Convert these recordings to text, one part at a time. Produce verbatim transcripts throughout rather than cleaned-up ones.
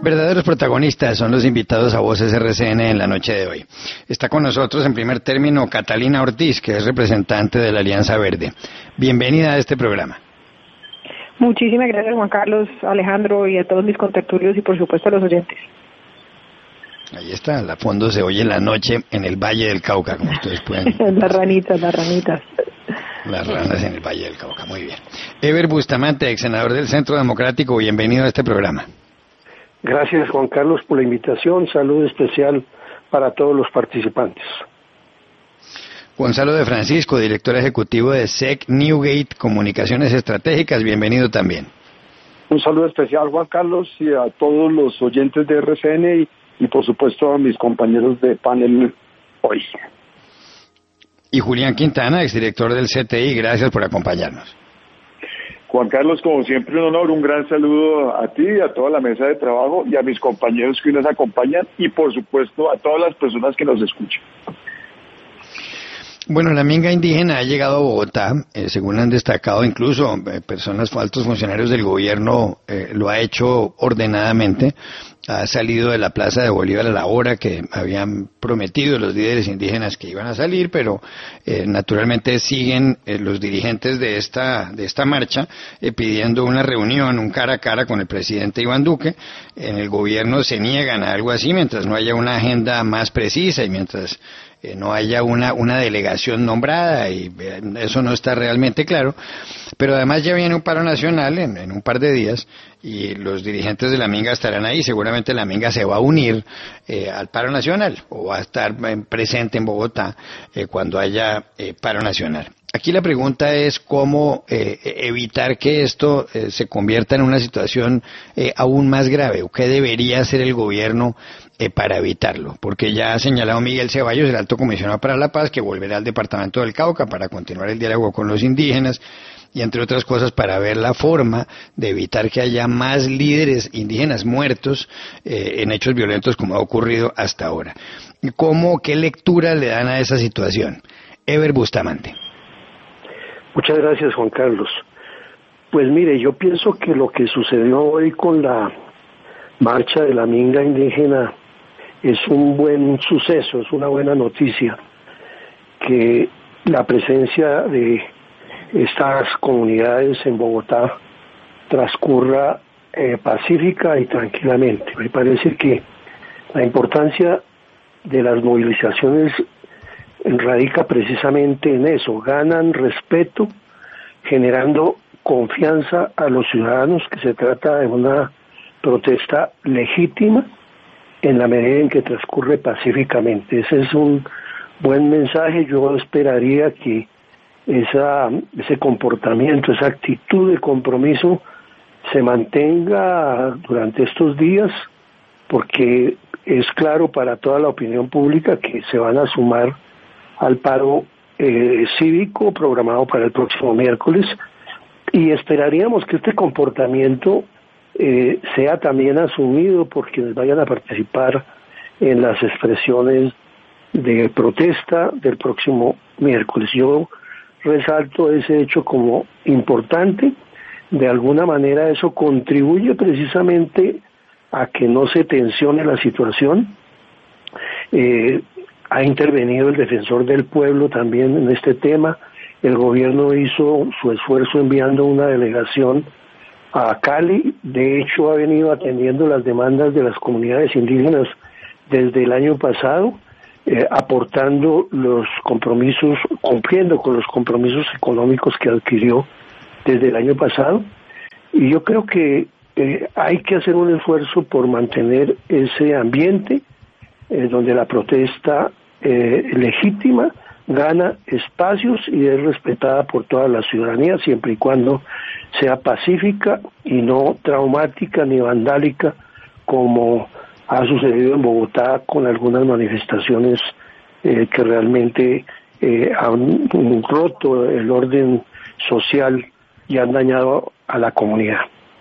Verdaderos protagonistas son los invitados a Voces R C N en la noche de hoy. Está con nosotros en primer término Catalina Ortiz, que es representante de la Alianza Verde. Bienvenida a este programa. Muchísimas gracias, Juan Carlos, Alejandro, y a todos mis contertulios y por supuesto a los oyentes. Ahí está, al fondo se oye la noche en el Valle del Cauca, como ustedes pueden... Las ranitas, las ranitas. Las ranas en el Valle del Cauca, muy bien. Ever Bustamante, ex senador del Centro Democrático, bienvenido a este programa. Gracias, Juan Carlos, por la invitación. Saludo especial para todos los participantes. Gonzalo de Francisco, director ejecutivo de S E C Newgate Comunicaciones Estratégicas, bienvenido también. Un saludo especial, Juan Carlos, y a todos los oyentes de R C N y, y por supuesto a mis compañeros de panel hoy. Y Julián Quintana, exdirector del C T I, gracias por acompañarnos. Juan Carlos, como siempre, un honor, un gran saludo a ti, a toda la mesa de trabajo y a mis compañeros que hoy nos acompañan y, por supuesto, a todas las personas que nos escuchan. Bueno, la minga indígena ha llegado a Bogotá, eh, según han destacado incluso eh, personas, altos funcionarios del gobierno, eh, lo ha hecho ordenadamente, ha salido de la Plaza de Bolívar a la hora que habían prometido los líderes indígenas que iban a salir, pero eh, naturalmente siguen eh, los dirigentes de esta de esta marcha eh, pidiendo una reunión, un cara a cara con el presidente Iván Duque. En el gobierno se niegan a algo así mientras no haya una agenda más precisa y mientras Eh, no haya una, una delegación nombrada, y eh, eso no está realmente claro, pero además ya viene un paro nacional en, en un par de días y los dirigentes de la minga estarán ahí. Seguramente la minga se va a unir eh, al paro nacional o va a estar eh, presente en Bogotá eh, cuando haya eh, paro nacional. Aquí la pregunta es cómo eh, evitar que esto eh, se convierta en una situación eh, aún más grave, o qué debería hacer el gobierno eh, para evitarlo, porque ya ha señalado Miguel Ceballos, el alto comisionado para la paz, que volverá al departamento del Cauca para continuar el diálogo con los indígenas y entre otras cosas para ver la forma de evitar que haya más líderes indígenas muertos eh, en hechos violentos como ha ocurrido hasta ahora. ¿Cómo, qué lectura le dan a esa situación? Ever Bustamante. Muchas gracias, Juan Carlos. Pues mire, yo pienso que lo que sucedió hoy con la marcha de la minga indígena es un buen suceso, es una buena noticia, que la presencia de estas comunidades en Bogotá transcurra eh, pacífica y tranquilamente. Me parece que la importancia de las movilizaciones radica precisamente en eso, ganan respeto, generando confianza a los ciudadanos que se trata de una protesta legítima en la medida en que transcurre pacíficamente. Ese es un buen mensaje. Yo esperaría que esa, ese comportamiento, esa actitud de compromiso se mantenga durante estos días, porque es claro para toda la opinión pública que se van a sumar al paro eh, cívico programado para el próximo miércoles, y esperaríamos que este comportamiento eh, sea también asumido por quienes vayan a participar en las expresiones de protesta del próximo miércoles. Yo resalto ese hecho como importante. De alguna manera eso contribuye precisamente a que no se tensione la situación. Eh, ha intervenido el defensor del pueblo también en este tema. El gobierno hizo su esfuerzo enviando una delegación a Cali. De hecho, ha venido atendiendo las demandas de las comunidades indígenas desde el año pasado, eh, aportando los compromisos, cumpliendo con los compromisos económicos que adquirió desde el año pasado. Y yo creo que eh, hay que hacer un esfuerzo por mantener ese ambiente eh, donde la protesta eh, legítima gana espacios y es respetada por toda la ciudadanía, siempre y cuando sea pacífica y no traumática ni vandálica, como ha sucedido en Bogotá con algunas manifestaciones eh, que realmente eh, han roto el orden social y han dañado a la comunidad.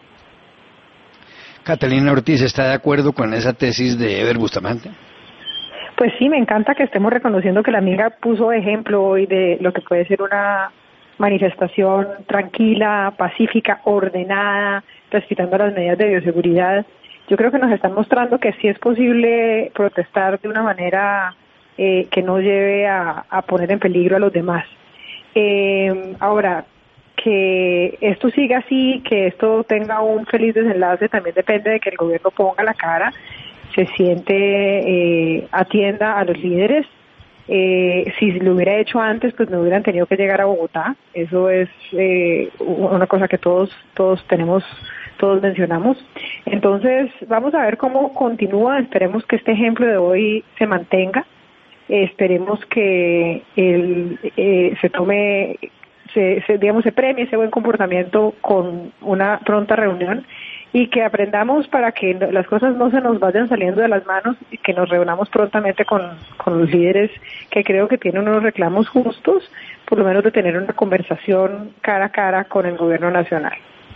Catalina Ortiz, ¿está de acuerdo con esa tesis de Ever Bustamante? Pues sí, me encanta que estemos reconociendo que la minga puso ejemplo hoy de lo que puede ser una manifestación tranquila, pacífica, ordenada, respetando las medidas de bioseguridad, yo creo que nos están mostrando que sí es posible protestar de una manera eh, que no lleve a, a poner en peligro a los demás. Eh, ahora, que esto siga así, que esto tenga un feliz desenlace, también depende de que el gobierno ponga la cara, se siente, eh, atienda a los líderes. Eh, si lo hubiera hecho antes, pues no hubieran tenido que llegar a Bogotá. Eso es eh, una cosa que todos todos tenemos, todos mencionamos. Entonces, vamos a ver cómo continúa. Esperemos que este ejemplo de hoy se mantenga. Eh, esperemos que el, eh, se tome, se, se, digamos, se premie ese buen comportamiento con una pronta reunión, y que aprendamos para que las cosas no se nos vayan saliendo de las manos, y que nos reunamos prontamente con, con los líderes, que creo que tienen unos reclamos justos, por lo menos de tener una conversación cara a cara con el gobierno nacional.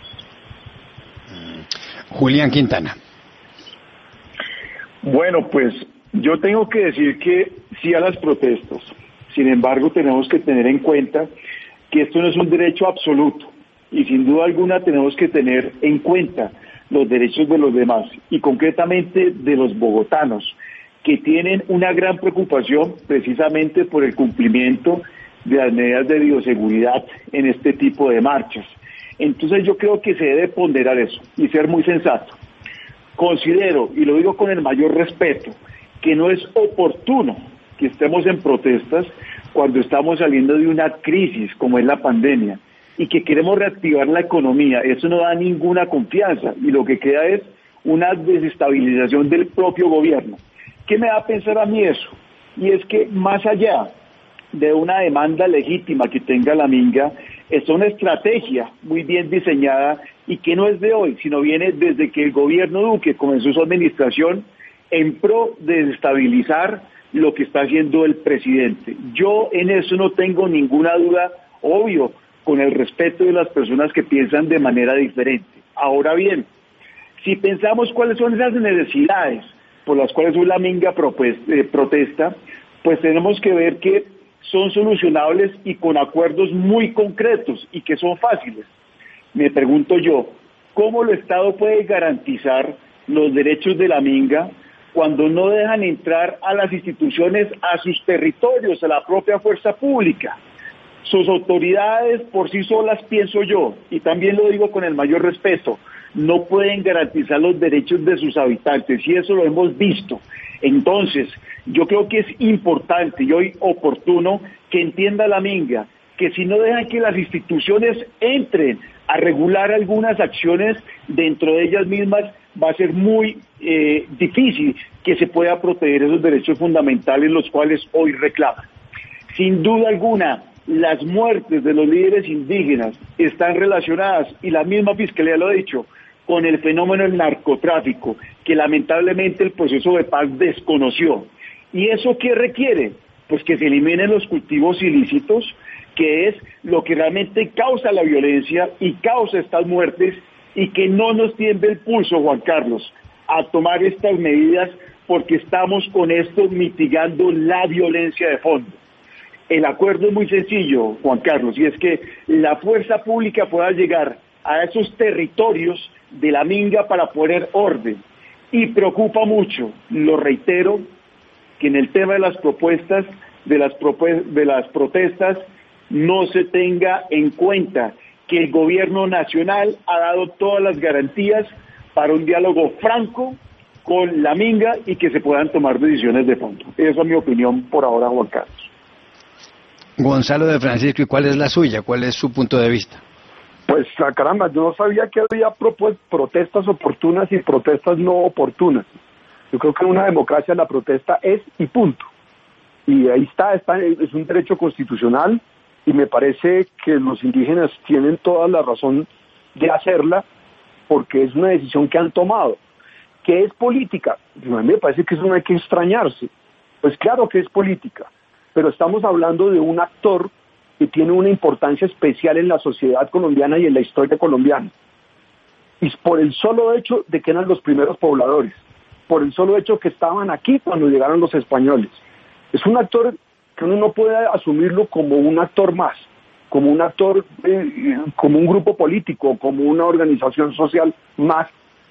Julián Quintana. Bueno, pues yo tengo que decir que sí a las protestas. Sin embargo, tenemos que tener en cuenta que esto no es un derecho absoluto, y sin duda alguna tenemos que tener en cuenta los derechos de los demás, y concretamente de los bogotanos, que tienen una gran preocupación precisamente por el cumplimiento de las medidas de bioseguridad en este tipo de marchas. Entonces yo creo que se debe ponderar eso y ser muy sensato. Considero, y lo digo con el mayor respeto, que no es oportuno que estemos en protestas cuando estamos saliendo de una crisis como es la pandemia, y que queremos reactivar la economía. Eso no da ninguna confianza, y lo que queda es una desestabilización del propio gobierno. ¿Qué me da a pensar a mí eso? Y es que más allá de una demanda legítima que tenga la Minga, es una estrategia muy bien diseñada, y que no es de hoy, sino viene desde que el gobierno Duque comenzó su administración en pro de desestabilizar lo que está haciendo el presidente. Yo en eso no tengo ninguna duda, obvio, con el respeto de las personas que piensan de manera diferente. Ahora bien, si pensamos cuáles son esas necesidades por las cuales la Minga protesta, pues tenemos que ver que son solucionables y con acuerdos muy concretos, y que son fáciles. Me pregunto yo, ¿cómo el Estado puede garantizar los derechos de la Minga cuando no dejan entrar a las instituciones, a sus territorios, a la propia fuerza pública? Sus autoridades por sí solas, pienso yo, y también lo digo con el mayor respeto, no pueden garantizar los derechos de sus habitantes, y eso lo hemos visto. Entonces, yo creo que es importante y hoy oportuno que entienda la Minga que si no dejan que las instituciones entren a regular algunas acciones dentro de ellas mismas, va a ser muy eh, difícil que se pueda proteger esos derechos fundamentales los cuales hoy reclaman. Sin duda alguna, las muertes de los líderes indígenas están relacionadas, y la misma Fiscalía lo ha dicho, con el fenómeno del narcotráfico, que lamentablemente el proceso de paz desconoció. ¿Y eso qué requiere? Pues que se eliminen los cultivos ilícitos, que es lo que realmente causa la violencia y causa estas muertes, y que no nos tiemble el pulso, Juan Carlos, a tomar estas medidas, porque estamos con esto mitigando la violencia de fondo. El acuerdo es muy sencillo, Juan Carlos, y es que la fuerza pública pueda llegar a esos territorios de la Minga para poner orden. Y preocupa mucho, lo reitero, que en el tema de las propuestas, de las, propu- de las protestas, no se tenga en cuenta que el gobierno nacional ha dado todas las garantías para un diálogo franco con la Minga y que se puedan tomar decisiones de fondo. Esa es mi opinión por ahora, Juan Carlos. Gonzalo de Francisco, ¿y cuál es la suya? ¿Cuál es su punto de vista? Pues, caramba, yo no sabía que había propu- protestas oportunas y protestas no oportunas. Yo creo que en una democracia la protesta es y punto. Y ahí está, está, es un derecho constitucional, y me parece que los indígenas tienen toda la razón de hacerla, porque es una decisión que han tomado. ¿Qué es política? A mí me parece que eso no hay que extrañarse. Pues claro que es política, pero estamos hablando de un actor que tiene una importancia especial en la sociedad colombiana y en la historia colombiana. Y por el solo hecho de que eran los primeros pobladores, por el solo hecho que estaban aquí cuando llegaron los españoles. Es un actor que uno no puede asumirlo como un actor más, como un actor, eh, como un grupo político, como una organización social más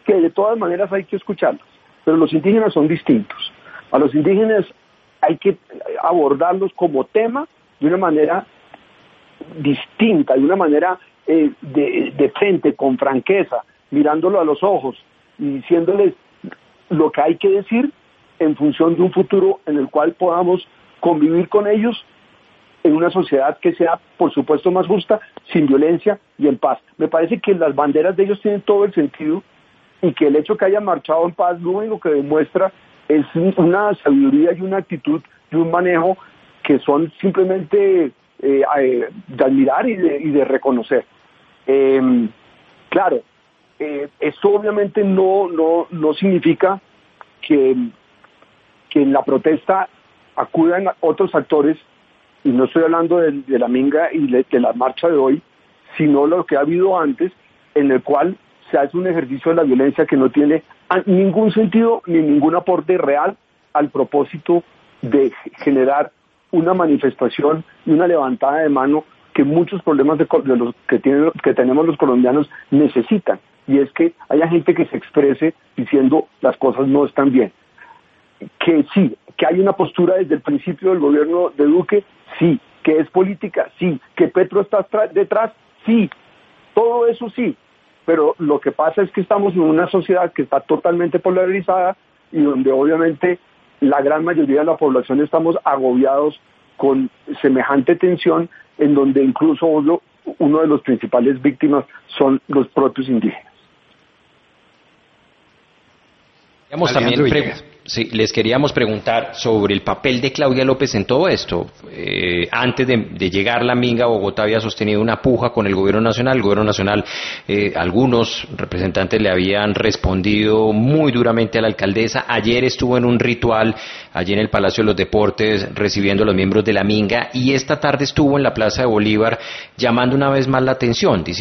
que de todas maneras hay que escucharlos, pero los indígenas son distintos. A los indígenas hay que abordarlos como tema de una manera distinta, de una manera eh, de, de frente, con franqueza, mirándolo a los ojos y diciéndoles lo que hay que decir en función de un futuro en el cual podamos convivir con ellos en una sociedad que sea, por supuesto, más justa, sin violencia y en paz. Me parece que las banderas de ellos tienen todo el sentido y que el hecho que hayan marchado en paz lo único que demuestra es una sabiduría y una actitud y un manejo que son simplemente eh, eh, de admirar y de, y de reconocer. Eh, claro, eh, esto obviamente no, no, no significa que, que en la protesta acudan otros actores, y no estoy hablando de, de la minga y de, de la marcha de hoy, sino lo que ha habido antes, en el cual se hace un ejercicio de la violencia que no tiene ningún sentido ni ningún aporte real al propósito de generar una manifestación y una levantada de mano que muchos problemas de, de los que, tienen, que tenemos los colombianos necesitan, y es que haya gente que se exprese diciendo las cosas no están bien. Que sí, que hay una postura desde el principio del gobierno de Duque, sí. Que es política, sí. Que Petro está detrás, sí. Todo eso sí. Pero lo que pasa es que estamos en una sociedad que está totalmente polarizada y donde obviamente la gran mayoría de la población estamos agobiados con semejante tensión, en donde incluso uno, uno de los principales víctimas son los propios indígenas. También pre- sí, les queríamos preguntar sobre el papel de Claudia López en todo esto. Eh, antes de, de llegar la minga, Bogotá había sostenido una puja con el gobierno nacional. El gobierno nacional, eh, algunos representantes le habían respondido muy duramente a la alcaldesa. Ayer estuvo en un ritual allí en el Palacio de los Deportes recibiendo a los miembros de la minga, y esta tarde estuvo en la Plaza de Bolívar llamando una vez más la atención,